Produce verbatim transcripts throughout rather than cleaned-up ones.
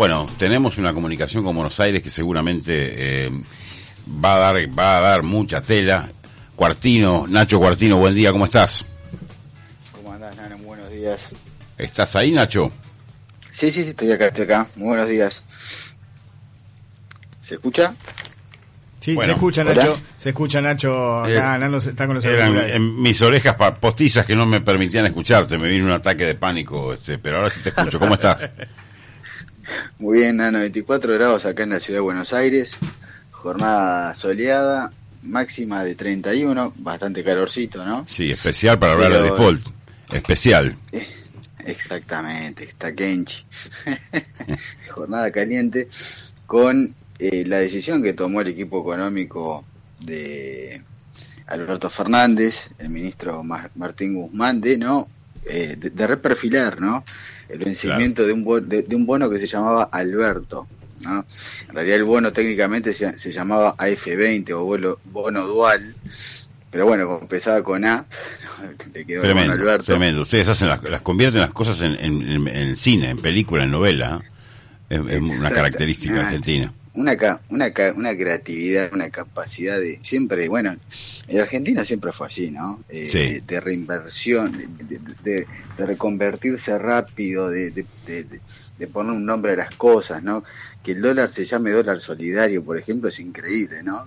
Bueno, tenemos una comunicación con Buenos Aires que seguramente eh, va a dar va a dar mucha tela. Cuartino, Nacho Cuartino, buen día, ¿cómo estás? ¿Cómo andás, Nano? Buenos días. ¿Estás ahí, Nacho? Sí, sí, sí, estoy acá, estoy acá. Muy buenos días. ¿Se escucha? Sí, bueno, se escucha, ¿hola? Nacho. Se escucha, Nacho. Acá, Eh, Nano está con los Eran auriculares. en mis orejas pa- postizas que no me permitían escucharte. Me vino un ataque de pánico, este, pero ahora sí te escucho. ¿Cómo estás? Muy bien, Nano. veinticuatro grados acá en la ciudad de Buenos Aires. Jornada soleada, máxima de treinta y uno. Bastante calorcito, ¿no? Sí, especial para hablar Pero- de default. Especial. Eh, exactamente, está Kenchi. Jornada caliente con eh, la decisión que tomó el equipo económico de Alberto Fernández, el ministro Mar- Martín Guzmán, de no eh, de, de reperfilar, ¿no? El vencimiento de un bo- de, de un bono que se llamaba Alberto, ¿no? En realidad el bono técnicamente se, se llamaba A F veinte o bono, bono dual, pero bueno, como empezaba con A, le quedó el bono Tremendo, Alberto. tremendo. Ustedes hacen las, las convierten las cosas en, en, en, en cine, en película, en novela. ¿eh? Es, es una Exacto. característica Ah, argentina. Una, ca- una, ca- una creatividad, una capacidad de siempre, bueno, en Argentina siempre fue así, ¿no? Eh, Sí. de, de reinversión, de, de, de- de reconvertirse rápido, de, de, de, de- de poner un nombre a las cosas, ¿no? Que el dólar se llame dólar solidario, por ejemplo, es increíble, ¿no?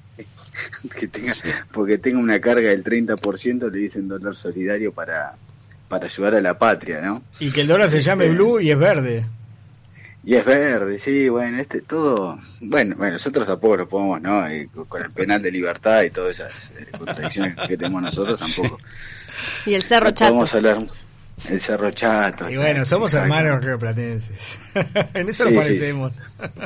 que tenga, Sí. porque tenga una carga del treinta por ciento le dicen dólar solidario para, para ayudar a la patria, ¿no? Y que el dólar se llame Este, blue y es verde. Y es verde, sí, bueno, este todo, bueno, bueno, nosotros tampoco lo podemos, ¿no? Eh, con el penal de libertad y todas esas eh, contradicciones que tenemos nosotros tampoco. Y el Cerro No Chato. podemos hablar el Cerro Chato. Y bueno, somos exacto. hermanos rioplatenses. En eso Sí, nos sí. parecemos.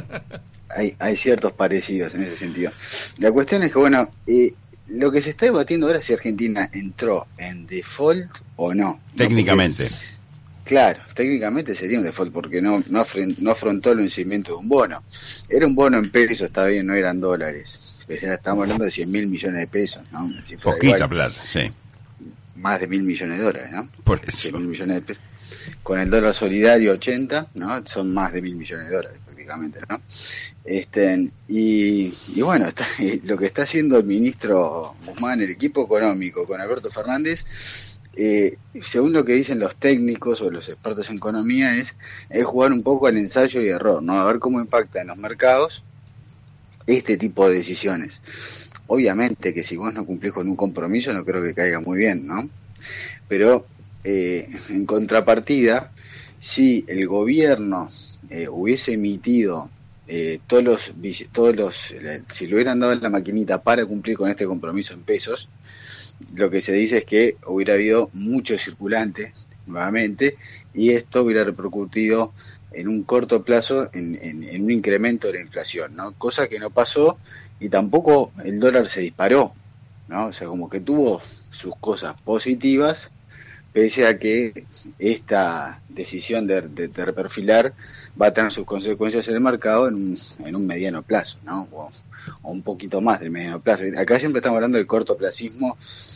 Hay, hay ciertos parecidos en ese sentido. La cuestión es que, bueno, eh, lo que se está debatiendo ahora es si Argentina entró en default o no. ¿no? Técnicamente. Porque, claro, técnicamente sería un default porque no no, afren- no afrontó el vencimiento de un bono. Era un bono en pesos, está bien, no eran dólares. Pero ya estamos hablando de cien mil millones de pesos, ¿no? Una cifra Poquita igual, plata, sí. más de mil millones de dólares, ¿no? Por cien eso. mil millones de pesos. Con el dólar solidario ochenta, ¿no? Son más de mil millones de dólares prácticamente, ¿no? Este, y, y bueno, está, lo que está haciendo el ministro Guzmán, el equipo económico con Alberto Fernández, eh, según lo que dicen los técnicos o los expertos en economía, es, es jugar un poco al ensayo y error, ¿no? A ver cómo impacta en los mercados este tipo de decisiones. Obviamente que si vos no cumplís con un compromiso no creo que caiga muy bien, ¿no? Pero eh, en contrapartida, si el gobierno eh, hubiese emitido eh, todos los, todos los, eh, si le hubieran dado la maquinita para cumplir con este compromiso en pesos, lo que se dice es que hubiera habido mucho circulante nuevamente y esto hubiera repercutido en un corto plazo en, en, en un incremento de la inflación, ¿no? Cosa que no pasó y tampoco el dólar se disparó, ¿no? O sea, como que tuvo sus cosas positivas, pese a que esta decisión de, de, de reperfilar va a tener sus consecuencias en el mercado en un, en un mediano plazo, ¿no? O, o un poquito más del mediano plazo. Acá siempre estamos hablando del cortoplacismo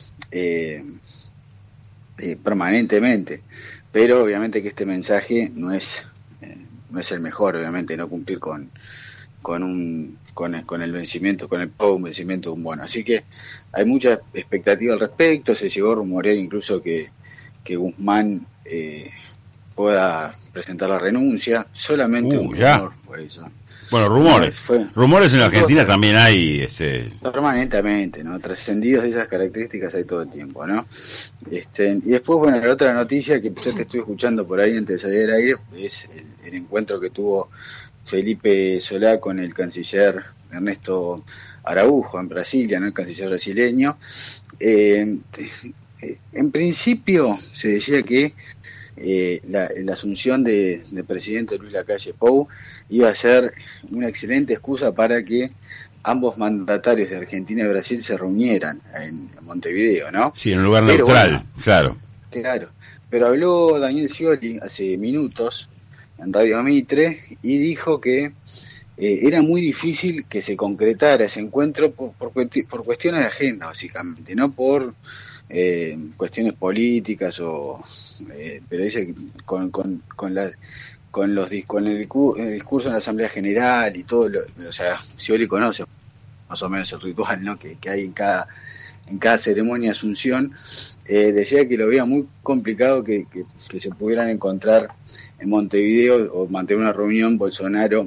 eh, eh, permanentemente, pero obviamente que este mensaje no es eh, no es el mejor, obviamente, no cumplir con con un con el, con el vencimiento, con el pago de un vencimiento de un bono. Así que hay mucha expectativa al respecto, se llegó a rumorear incluso que, que Guzmán eh, pueda presentar la renuncia, solamente Uh, un ya. rumor fue eso. Bueno, rumores. Fue- Rumores en la Argentina Todo- también hay. Este, Permanentemente, ¿no? Trascendidos de esas características hay todo el tiempo, ¿no? Este, y después, bueno, la otra noticia que yo te estoy escuchando por ahí antes de salir al aire es el, el encuentro que tuvo Felipe Solá con el canciller Ernesto Araújo en Brasilia, ¿no? El canciller brasileño. Eh, eh, en principio se decía que eh, la, la asunción de, de presidente Luis Lacalle Pou iba a ser una excelente excusa para que ambos mandatarios de Argentina y Brasil se reunieran en Montevideo, ¿no? sí, en un lugar Pero neutral, bueno, claro. claro, pero habló Daniel Scioli hace minutos en Radio Mitre y dijo que eh, era muy difícil que se concretara ese encuentro por, por, cuesti- por cuestiones de agenda, básicamente, no por eh, cuestiones políticas o, eh, pero dice que con, con, con la con los con el, el discurso en la Asamblea General y todo, lo, o sea, Scioli conoce más o menos el ritual, ¿no? que, que hay en cada en cada ceremonia de asunción, eh, decía que lo veía muy complicado que, que, que se pudieran encontrar en Montevideo o mantener una reunión Bolsonaro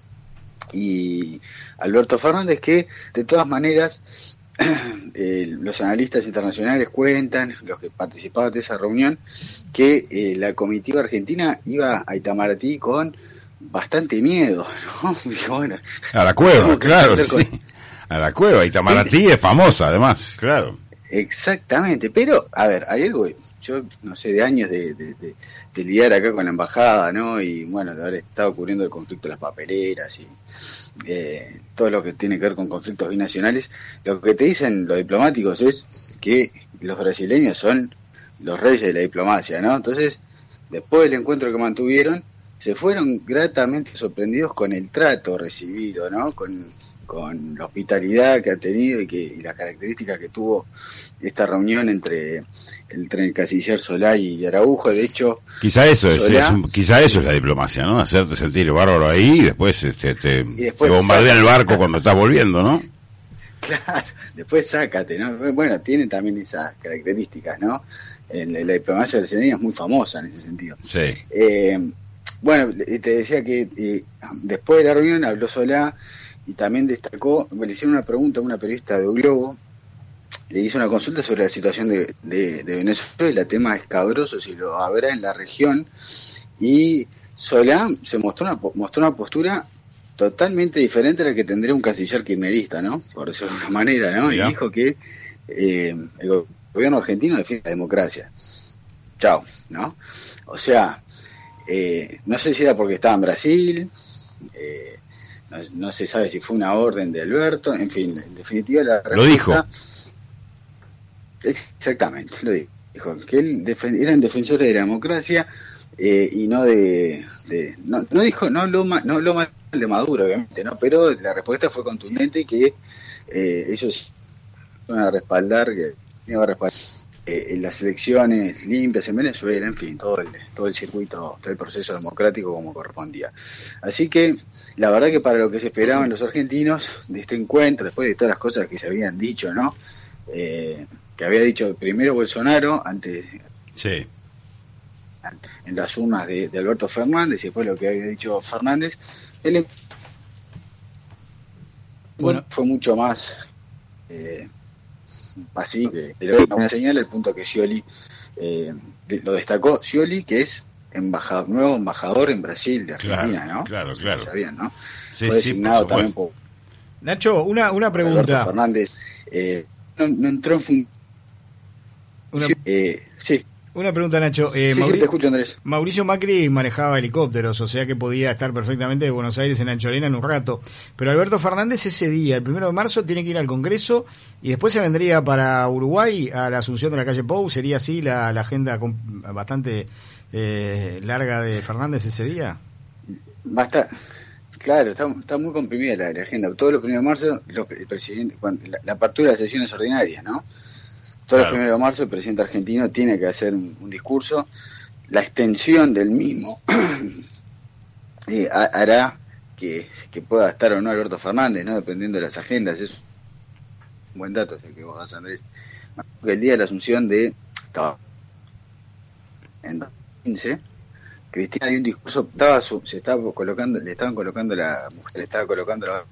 y Alberto Fernández, que de todas maneras eh, los analistas internacionales cuentan, los que participaban de esa reunión, que eh, la comitiva argentina iba a Itamaraty con bastante miedo, ¿no? Y bueno, a la cueva, claro, sí. Con... A la cueva, Itamaraty es famosa además, claro. Exactamente, pero, a ver, hay algo, yo no sé, de años de, de, de, de lidiar acá con la embajada, ¿no? Y bueno, de haber estado cubriendo el conflicto de las papeleras y eh, todo lo que tiene que ver con conflictos binacionales, lo que te dicen los diplomáticos es que los brasileños son los reyes de la diplomacia, ¿no? Entonces, después del encuentro que mantuvieron, se fueron gratamente sorprendidos con el trato recibido, ¿no? Con, con la hospitalidad que ha tenido y, que, y las características que tuvo esta reunión entre, entre el canciller Solá y Araujo. De hecho, quizá eso es, Solá, es un, quizá eso es la diplomacia, ¿no? Hacerte sentir bárbaro ahí y después, este, te, y después te bombardean sácate. el barco cuando estás volviendo, ¿no? Claro, después sácate, ¿no? Bueno, tienen también esas características, ¿no? En la, la diplomacia brasileña es muy famosa en ese sentido. Sí. Eh, bueno, te decía que eh, después de la reunión habló Solá y también destacó, le hicieron una pregunta a una periodista de O Globo, le hizo una consulta sobre la situación de, de, de Venezuela, el tema escabroso, si lo habrá en la región, y Solá se mostró una, mostró una postura totalmente diferente a la que tendría un canciller kirchnerista, ¿no? Por decirlo de alguna manera, ¿no? Mira. Y dijo que eh, el gobierno argentino defiende la democracia. Chao, ¿no? O sea, eh, no sé si era porque estaba en Brasil, eh, no, no se sabe si fue una orden de Alberto, en fin, en definitiva la respuesta, Lo dijo. Exactamente, lo dijo, que él defen- eran defensores de la democracia eh, y no de, de no, no dijo, no habló ma- no habló mal de Maduro, obviamente, ¿no? Pero la respuesta fue contundente, que eh, ellos van a respaldar, que iban a respaldar eh, en las elecciones limpias en Venezuela, en fin, todo el, todo el circuito, todo el proceso democrático como correspondía. Así que la verdad que para lo que se esperaban los argentinos de este encuentro, después de todas las cosas que se habían dicho, ¿no? Eh, que había dicho primero Bolsonaro antes, Sí. antes en las urnas de, de Alberto Fernández, y después lo que había dicho Fernández, él Bueno. fue mucho más eh, así que pero una señal el punto que Scioli eh, de, lo destacó Scioli, que es embajador, nuevo embajador en Brasil de Argentina, Claro, ¿no? claro, Sí, claro. lo sabían, ¿no? Sí, Fue sí, designado por también supuesto. por Nacho, una, una Alberto pregunta. Fernández. Eh, no, no entró en función. Una, Eh, sí, una pregunta, Nacho. Eh, sí, sí, Mauri- te escucho, Andrés. Mauricio Macri manejaba helicópteros, o sea que podía estar perfectamente de Buenos Aires en Ancholena en un rato. Pero Alberto Fernández ese día, el primero de marzo, tiene que ir al Congreso y después se vendría para Uruguay a la Asunción de la calle Pou. ¿Sería así la, la agenda con- bastante eh, larga de Fernández ese día? Basta. Claro, está, está muy comprimida la, la agenda. Todos los primeros de marzo, los- el presidente, cuando, la, la apertura de las sesiones ordinarias, ¿no? Todos Claro. los primeros de marzo el presidente argentino tiene que hacer un, un discurso. La extensión del mismo eh, ha- hará que, que pueda estar o no Alberto Fernández, ¿no? Dependiendo de las agendas. Es un buen dato el que vos das, Andrés. El día de la asunción de... Estaba en dos mil quince, Cristina dio un discurso, estaba su- se estaba colocando, le estaban colocando la mujer, le estaba colocando la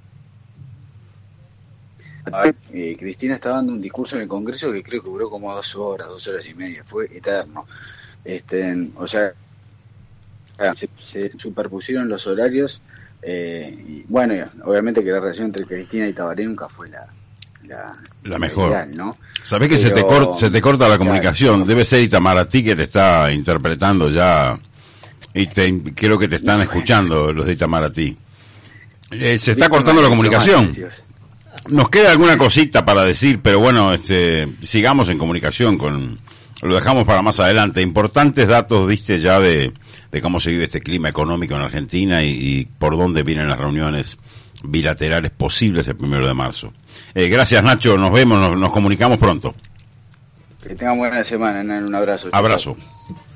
eh, Cristina estaba dando un discurso en el Congreso que creo que duró como dos horas, dos horas y media, fue eterno. Este, o sea, se, se superpusieron los horarios eh, y bueno, obviamente que la relación entre Cristina y Tabaré nunca fue la la, La mejor. ideal, ¿no? Sabés que se te, Pero- cor- se te corta la comunicación. Claro. Debe ser Itamaraty que te está interpretando ya. Y te, creo que te están Bueno. escuchando los de Itamaraty. Eh, se está Víctimas cortando la comunicación. diplomáticas. Nos queda alguna cosita para decir, pero bueno, este, sigamos en comunicación con, lo dejamos para más adelante. Importantes datos diste ya de, de cómo se vive este clima económico en Argentina y, y por dónde vienen las reuniones bilaterales posibles el primero de marzo. Eh, gracias, Nacho, nos vemos, nos, nos comunicamos pronto. Que tengan buena semana, Hernán, un abrazo. Abrazo.